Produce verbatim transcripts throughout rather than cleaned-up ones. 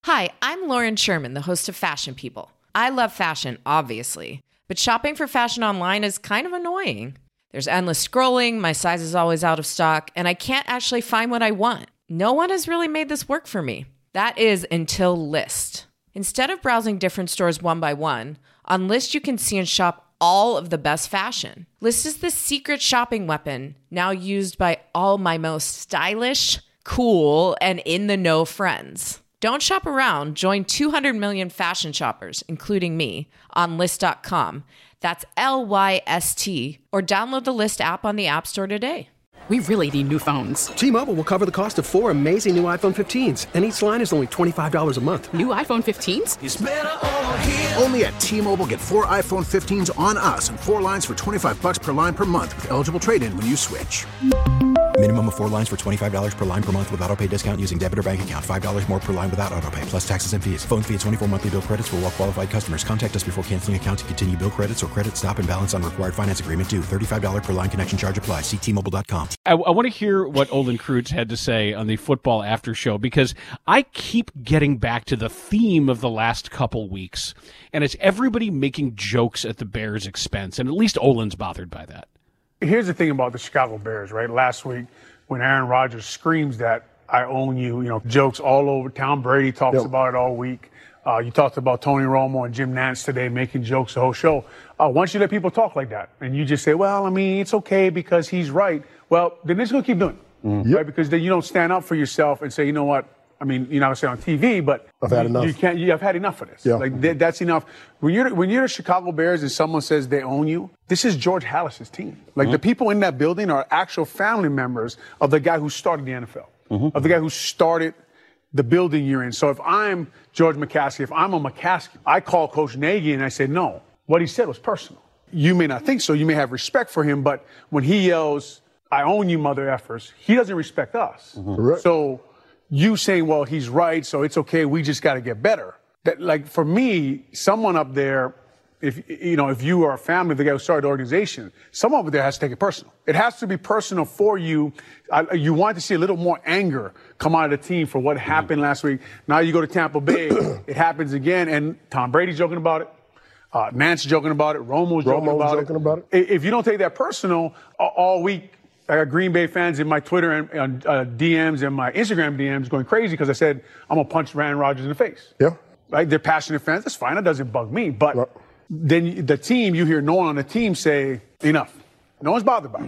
Hi, I'm Lauren Sherman, the host of Fashion People. I love fashion, obviously, but shopping for fashion online is kind of annoying. There's endless scrolling, my size is always out of stock, and I can't actually find what I want. No one has really made this work for me. That is until Lyst. Instead of browsing different stores one by one, on Lyst you can see and shop all of the best fashion. Lyst is the secret shopping weapon, now used by all my most stylish, cool, and in-the-know friends. Don't shop around. Join two hundred million fashion shoppers, including me, on Lyst dot com. That's L Y S T. Or download the Lyst app on the App Store today. We really need new phones. T-Mobile will cover the cost of four amazing new iPhone fifteens, and each line is only twenty-five dollars a month. New iPhone fifteens? It's better over here. Only at T-Mobile, get four iPhone fifteens on us and four lines for twenty-five bucks per line per month with eligible trade-in when you switch. Minimum of four lines for twenty-five dollars per line per month with autopay discount using debit or bank account. five dollars more per line without autopay, plus taxes and fees. Phone fee at twenty-four monthly bill credits for well-qualified customers. Contact us before canceling account to continue bill credits or credit stop and balance on required finance agreement due. thirty-five dollars per line connection charge applies. See T Mobile dot com. I, I want to hear what Olin Kreutz had to say on the football after show, because I keep getting back to the theme of the last couple weeks, and it's everybody making jokes at the Bears' expense, and at least Olin's bothered by that. Here's the thing about the Chicago Bears, right? Last week, when Aaron Rodgers screams that I own you, you know, jokes all over. Tom Brady talks yep. about it all week. Uh, you talked about Tony Romo and Jim Nantz today making jokes the whole show. Uh, once you let people talk like that and you just say, well, I mean, it's okay because he's right. Well, then they're just going to keep doing it, mm-hmm. right? Because then you don't stand up for yourself and say, you know what? I mean, you're not going to say on T V, but I've had you, enough. You can't. You have had enough of this. Yeah. Like th- that's enough. When you're when you're the Chicago Bears and someone says they own you, this is George Halas's team. Like mm-hmm. the people in that building are actual family members of the guy who started the N F L, mm-hmm. of the guy who started the building you're in. So if I'm George McCaskey, if I'm a McCaskey, I call Coach Nagy and I say, no, what he said was personal. You may not think so. You may have respect for him, but when he yells, I own you, mother effers, he doesn't respect us. Mm-hmm. Right. So you saying, well, he's right, so it's okay, we just got to get better. That, like, for me, someone up there, if you know, if you are a family of the guy who started the organization, someone over there has to take it personal. It has to be personal for you. I, you want to see a little more anger come out of the team for what happened last week. Now you go to Tampa Bay, it happens again, and Tom Brady's joking about it. Uh, Nance joking about it. Romo's joking, Romo's about, joking it. about it. If you don't take that personal, uh, all week, I got Green Bay fans in my Twitter and uh, D Ms and my Instagram D Ms going crazy because I said I'm going to punch Aaron Rodgers in the face. Yeah. Right? They're passionate fans. That's fine. That doesn't bug me. But no. then the team, you hear no one on the team say, enough. No one's bothered by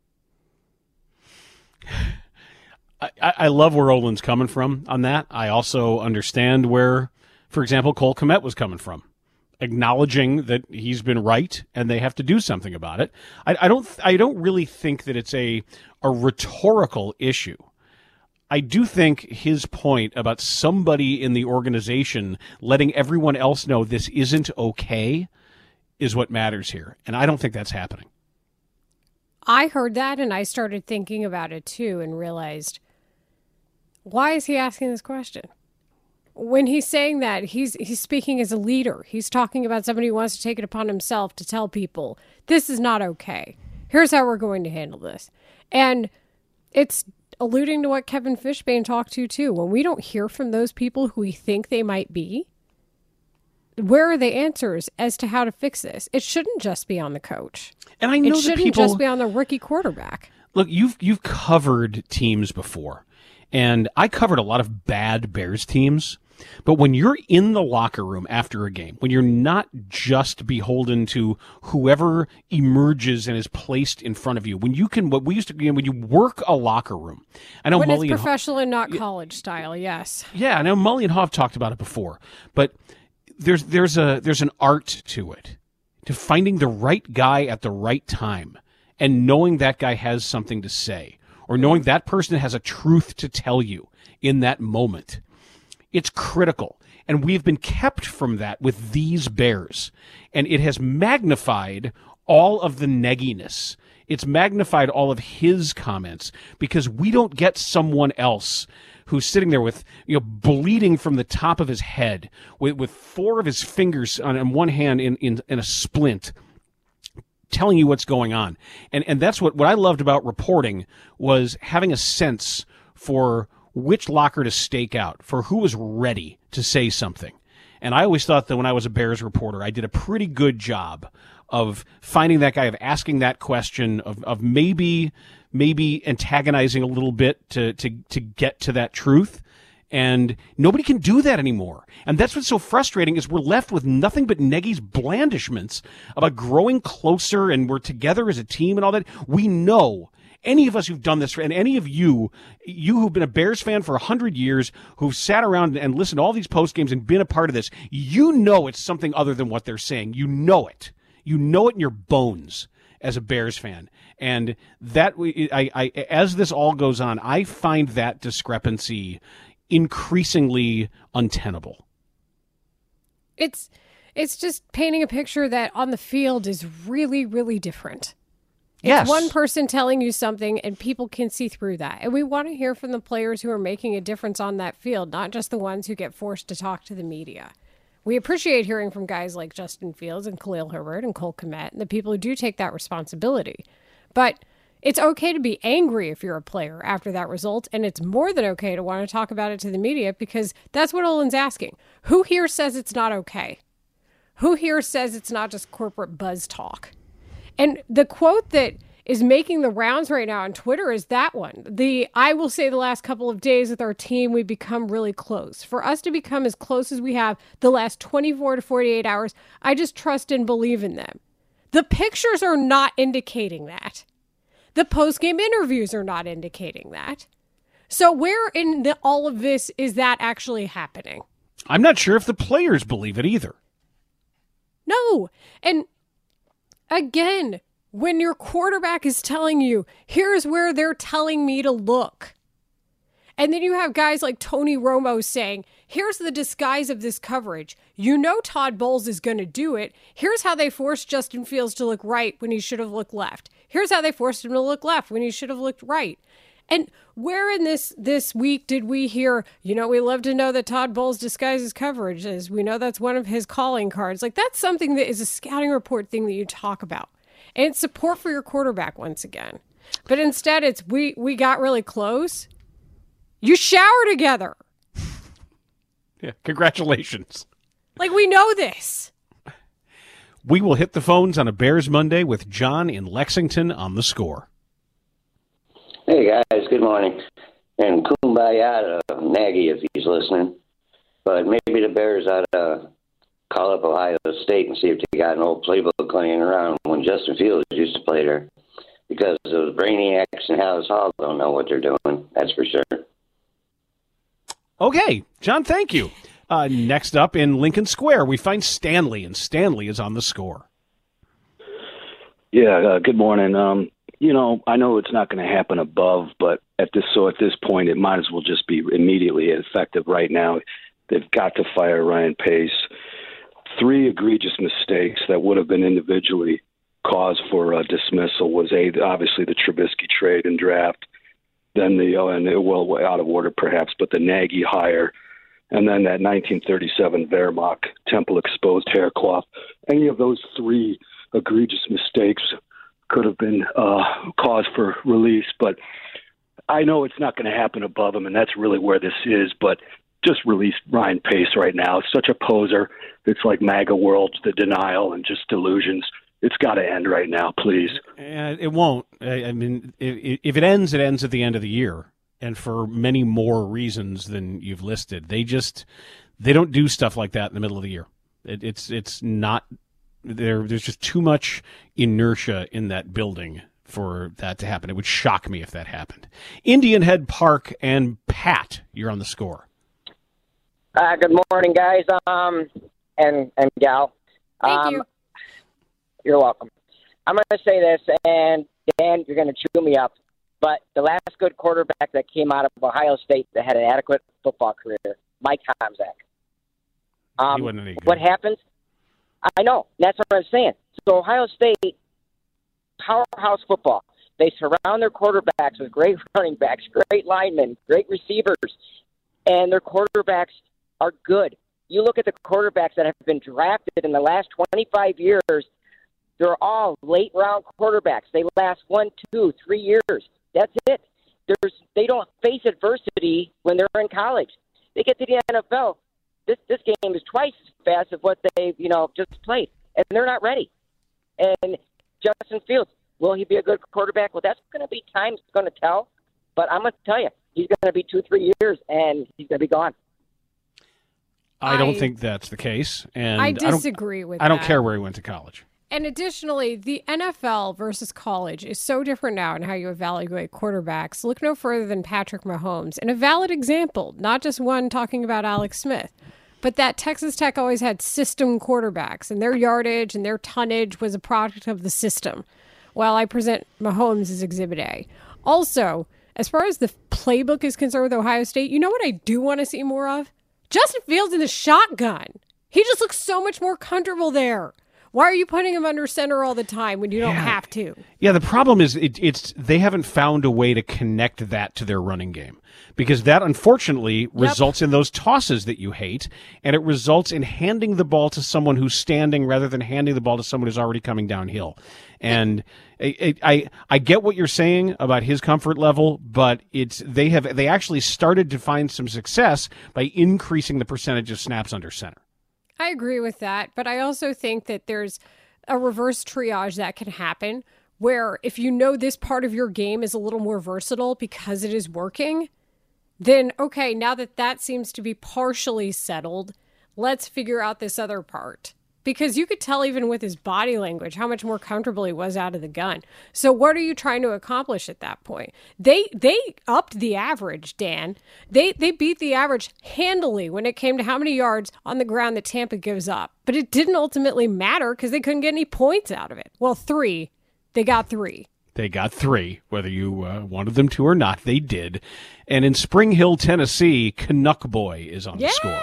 it. I, I love where Olin's coming from on that. I also understand where, for example, Cole Kmet was coming from, acknowledging that he's been right and they have to do something about it. I, I don't. I don't really think that it's a a rhetorical issue. I do think his point about somebody in the organization letting everyone else know this isn't okay is what matters here, and I don't think that's happening. I heard that and I started thinking about it too and realized, why is he asking this question? When he's saying that, he's he's speaking as a leader. He's talking about somebody who wants to take it upon himself to tell people, this is not okay. Here's how we're going to handle this. And it's alluding to what Kevin Fishbain talked to, too. When we don't hear from those people who we think they might be, where are the answers as to how to fix this? It shouldn't just be on the coach. And I know it that shouldn't people, just be on the rookie quarterback. Look, you've you've covered teams before, and I covered a lot of bad Bears teams. But when you're in the locker room after a game, when you're not just beholden to whoever emerges and is placed in front of you, when you can, what we used to, you know, when you work a locker room, I know when Mully it's professional and, and not college style, yes. Yeah, I know Mully and Hoff talked about it before, but there's there's a there's an art to it, to finding the right guy at the right time, and knowing that guy has something to say, or knowing that person has a truth to tell you in that moment. It's critical, and we've been kept from that with these Bears, and it has magnified all of the negginess. It's magnified all of his comments because we don't get someone else who's sitting there with, you know, bleeding from the top of his head with, with four of his fingers on, on one hand in, in, in a splint, telling you what's going on. And and that's what, what I loved about reporting was having a sense for which locker to stake out for who was ready to say something. And I always thought that when I was a Bears reporter, I did a pretty good job of finding that guy, of asking that question, of, of maybe maybe antagonizing a little bit to, to, to get to that truth. And nobody can do that anymore. And that's what's so frustrating, is we're left with nothing but Nagy's blandishments about growing closer and we're together as a team and all that. We know, any of us who've done this, and any of you, you who've been a Bears fan for a hundred years, who've sat around and listened to all these post games and been a part of this, you know it's something other than what they're saying. You know it. You know it in your bones as a Bears fan. And that, I, I, as this all goes on, I find that discrepancy increasingly untenable. It's it's just painting a picture that on the field is really, really different. It's yes. one person telling you something and people can see through that. And we want to hear from the players who are making a difference on that field, not just the ones who get forced to talk to the media. We appreciate hearing from guys like Justin Fields and Khalil Herbert and Cole Kmet and the people who do take that responsibility. But it's okay to be angry if you're a player after that result, and it's more than okay to want to talk about it to the media, because that's what Olin's asking. Who here says it's not okay? Who here says it's not just corporate buzz talk? And the quote that is making the rounds right now on Twitter is that one. The, I will say the last couple of days with our team, we've become really close. For us to become as close as we have the last twenty-four to forty-eight hours, I just trust and believe in them. The pictures are not indicating that. The post-game interviews are not indicating that. So where in the, all of this is that actually happening? I'm not sure if the players believe it either. No. And again, when your quarterback is telling you, here's where they're telling me to look. And then you have guys like Tony Romo saying, here's the disguise of this coverage. You know Todd Bowles is going to do it. Here's how they forced Justin Fields to look right when he should have looked left. Here's how they forced him to look left when he should have looked right. And where in this this week did we hear, you know, we love to know that Todd Bowles disguises coverage, as we know that's one of his calling cards. Like, that's something that is a scouting report thing that you talk about. And it's support for your quarterback once again. But instead it's, we, we got really close. You shower together. Yeah, congratulations. Like, we know this. We will hit the phones on a Bears Monday with John in Lexington on The Score. Hey, guys. Good morning. And kumbaya to Nagy if he's listening. But maybe the Bears ought to call up Ohio State and see if they got an old playbook laying around when Justin Fields used to play there. Because those brainiacs in Hallis Hall don't know what they're doing. That's for sure. Okay, John, thank you. Uh, next up in Lincoln Square, we find Stanley, and Stanley is on The Score. Yeah, uh, good morning. Um, you know, I know it's not going to happen above, but at this so at this point, it might as well just be immediately effective right now. They've got to fire Ryan Pace. Three egregious mistakes that would have been individually cause for uh, dismissal was a obviously the Trubisky trade and draft. Then the, oh, and well, out of order perhaps, but the Nagy hire, and then that nineteen thirty-seven Wehrmacht temple exposed hair cloth. Any of those three egregious mistakes could have been uh, cause for release, but I know it's not going to happen above him, and that's really where this is, but just release Ryan Pace right now. It's such a poser. It's like MAGA world, the denial and just delusions. It's got to end right now, please. Uh, it won't. I, I mean, if, if it ends, it ends at the end of the year, and for many more reasons than you've listed. They just they don't do stuff like that in the middle of the year. It, it's it's not there. There's just too much inertia in that building for that to happen. It would shock me if that happened. Indian Head Park and Pat, you're on The Score. Uh, good morning, guys, um, and and gal. Thank um, you. You're welcome. I'm going to say this, and Dan, you're going to chew me up, but the last good quarterback that came out of Ohio State that had an adequate football career, Mike Tomczak. Um, he wasn't any good. What happens? I know. That's what I'm saying. So Ohio State, powerhouse football. They surround their quarterbacks with great running backs, great linemen, great receivers, and their quarterbacks are good. You look at the quarterbacks that have been drafted in the last twenty-five years, they're all late-round quarterbacks. They last one, two, three years. That's it. there's they don't face adversity when they're in college. They get to the N F L. This this game is twice as fast as what they you know just played, and they're not ready. And Justin Fields, will he be a good quarterback? Well, that's going to be time's going to tell. But I'm going to tell you, he's going to be two, three years, and he's going to be gone. I don't I, think that's the case, and I disagree I don't, with. I don't that. care where he went to college. And additionally, the N F L versus college is so different now in how you evaluate quarterbacks. Look no further than Patrick Mahomes, and a valid example, not just one talking about Alex Smith, but that Texas Tech always had system quarterbacks, and their yardage and their tonnage was a product of the system. While I present Mahomes as Exhibit A. Also, as far as the playbook is concerned with Ohio State, you know what I do want to see more of? Justin Fields in the shotgun. He just looks so much more comfortable there. Why are you putting him under center all the time when you don't yeah. have to? Yeah, the problem is it, it's they haven't found a way to connect that to their running game, because that unfortunately yep. results in those tosses that you hate, and it results in handing the ball to someone who's standing rather than handing the ball to someone who's already coming downhill. And I, I I get what you're saying about his comfort level, but it's they have they actually started to find some success by increasing the percentage of snaps under center. I agree with that, but I also think that there's a reverse triage that can happen where if you know this part of your game is a little more versatile because it is working, then okay, now that that seems to be partially settled, let's figure out this other part. Because you could tell even with his body language how much more comfortable he was out of the gun. So what are you trying to accomplish at that point? They they upped the average, Dan. They they beat the average handily when it came to how many yards on the ground that Tampa gives up. But it didn't ultimately matter because they couldn't get any points out of it. Well, three. They got three. They got three, whether you uh, wanted them to or not. They did. And in Spring Hill, Tennessee, Canuck Boy is on yeah. the score.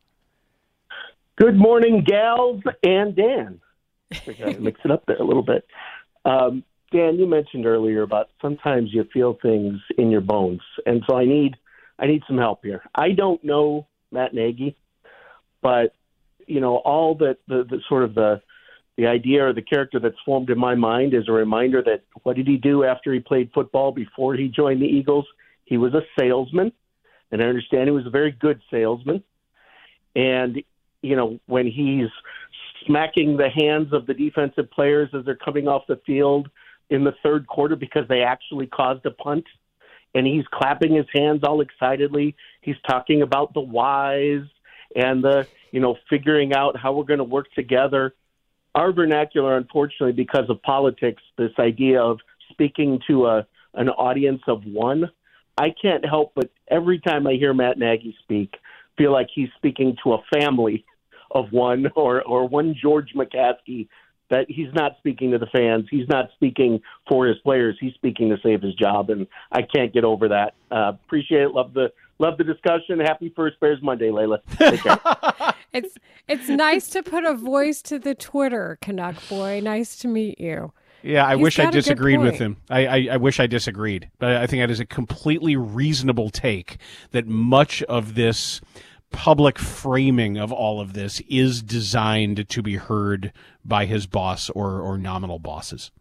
Good morning, gals and Dan. I got to mix it up there a little bit. Um, Dan, you mentioned earlier about sometimes you feel things in your bones, and so I need I need some help here. I don't know Matt Nagy, but you know all that the, the sort of the the idea or the character that's formed in my mind is a reminder that what did he do after he played football before he joined the Eagles? He was a salesman, and I understand he was a very good salesman, and you know, when he's smacking the hands of the defensive players as they're coming off the field in the third quarter because they actually caused a punt, and he's clapping his hands all excitedly. He's talking about the whys and the, you know, figuring out how we're going to work together. Our vernacular, unfortunately, because of politics, this idea of speaking to a an audience of one, I can't help but every time I hear Matt Nagy speak, feel like he's speaking to a family of one or, or one George McCaskey, that he's not speaking to the fans. He's not speaking for his players. He's speaking to save his job, and I can't get over that. Uh, appreciate it. Love the love the discussion. Happy First Bears Monday, Layla. Take care. it's it's nice to put a voice to the Twitter, Canuck Boy. Nice to meet you. Yeah, I He's wish I disagreed with point. him. I, I, I wish I disagreed, but I think that is a completely reasonable take that much of this public framing of all of this is designed to be heard by his boss or, or nominal bosses.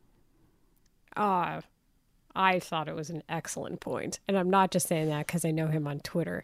Uh, I thought it was an excellent point. And I'm not just saying that because I know him on Twitter.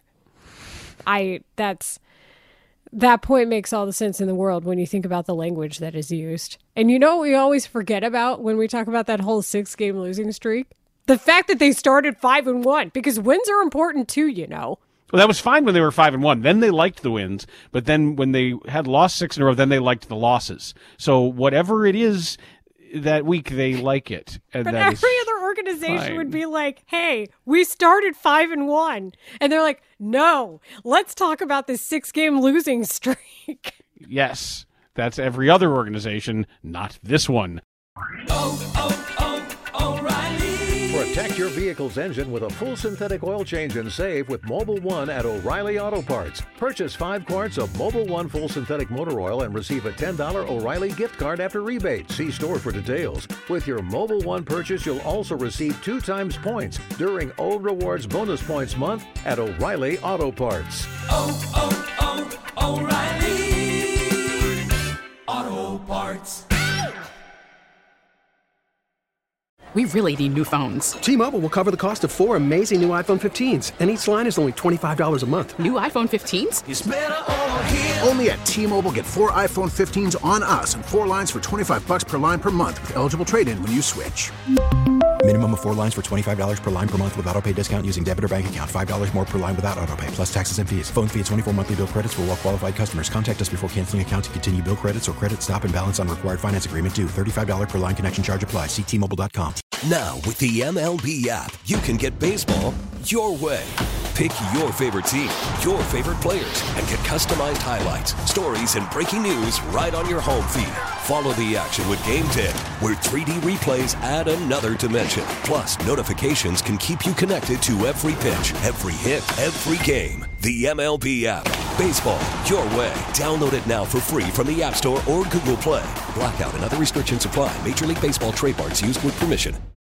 I that's that point makes all the sense in the world when you think about the language that is used. And you know what we always forget about when we talk about that whole six-game losing streak? The fact that they started five and one, because wins are important too, you know. Well, that was fine when they were five and one. Then they liked the wins, but then when they had lost six in a row, then they liked the losses. So whatever it is that week, they like it. And but that every is other organization fine. would be like, "Hey, we started five and one," and they're like, "No, let's talk about this six-game losing streak." Yes, that's every other organization, not this one. Oh, oh, oh, O'Reilly. Protect your vehicle's engine with a full synthetic oil change and save with Mobil one at O'Reilly Auto Parts. Purchase five quarts of Mobil one full synthetic motor oil and receive a ten dollars O'Reilly gift card after rebate. See store for details. With your Mobil one purchase, you'll also receive two times points during O Rewards Bonus Points Month at O'Reilly Auto Parts. Oh, oh, oh, O'Reilly Auto Parts. We really need new phones. T-Mobile will cover the cost of four amazing new iPhone fifteens, and each line is only twenty-five dollars a month. New iPhone fifteens? It's better over here. Only at T-Mobile, get four iPhone fifteens on us and four lines for twenty-five bucks per line per month with eligible trade-in when you switch. Minimum of four lines for twenty-five dollars per line per month with autopay discount using debit or bank account. five dollars more per line without autopay, plus taxes and fees. Phone fee at twenty-four monthly bill credits for well-qualified customers. Contact us before canceling account to continue bill credits or credit stop and balance on required finance agreement due. thirty-five dollars per line connection charge applies. See T Mobile dot com. Now, with the M L B app, you can get baseball your way. Pick your favorite team, your favorite players, and get customized highlights, stories, and breaking news right on your home feed. Follow the action with Game Day, where three D replays add another dimension. Plus, notifications can keep you connected to every pitch, every hit, every game. The M L B app. Baseball your way. Download it now for free from the App Store or Google Play. Blackout and other restrictions apply. Major League Baseball trademarks used with permission.